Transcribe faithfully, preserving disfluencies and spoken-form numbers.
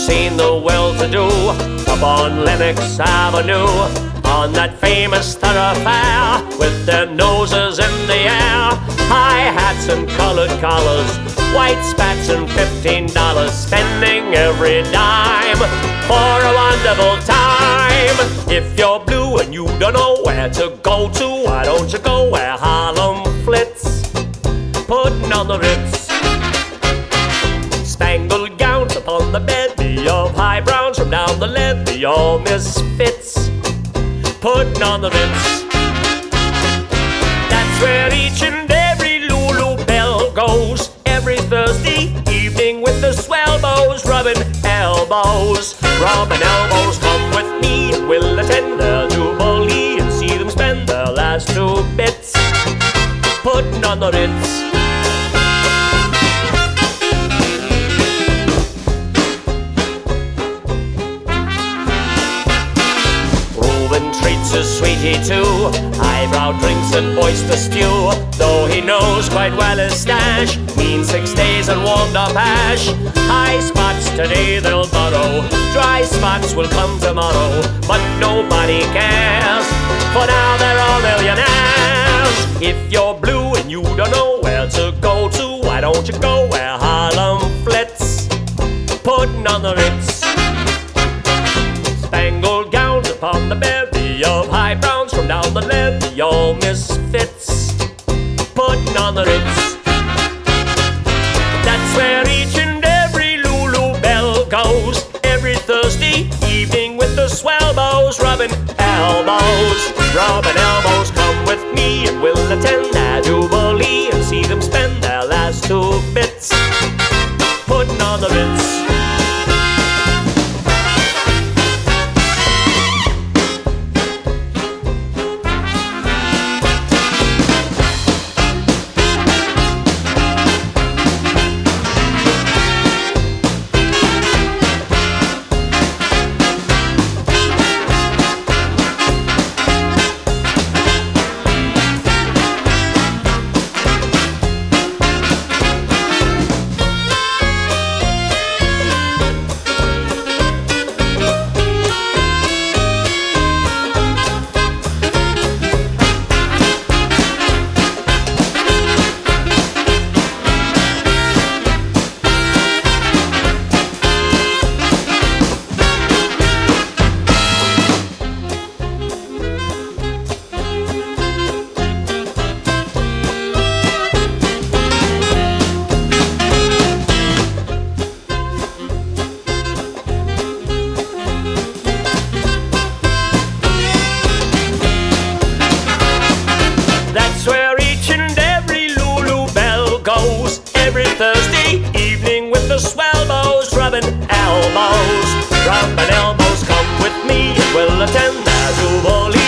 seen the well-to-do up on Lenox Avenue, on that famous thoroughfare, with their noses in the air, high hats and colored collars, white spats and fifteen dollars, spending every dime for a wonderful time. If you're blue and you don't know where to go to, why don't you go where Harlem flits, putting on the Ritz. Spangled gowns upon the bevy of high browns from down the levee, all misfits, putting on the Ritz. That's where each and every Lulu Belle goes every Thursday evening with the swell bows, rubbing elbows. Rubbing elbows, come with me and we'll attend their jubilee and see them spend their last two bits, putting on the Ritz. Treats his sweetie too, highbrow drinks and oyster stew, though he knows quite well his stash means six days and warmed up hash. High spots today they'll borrow, dry spots will come tomorrow, but nobody cares, for now they're all millionaires. If you're blue and you don't know where to go to, why don't you go where Harlem flits, putting on the Ritz. Spangled gowns upon the bevy of high browns from down the levee, all misfits, putting on the Ritz. That's where each and every Lulu Belle goes every Thursday evening with the swell bows, rubbing elbows. Rubbing elbows, come with me and we'll attend their jubilee and see them spend their last two bits, putting on the Ritz. Every Thursday evening with the swell bows, rubbing elbows. Rubbing elbows, come with me and we'll attend their jubilee.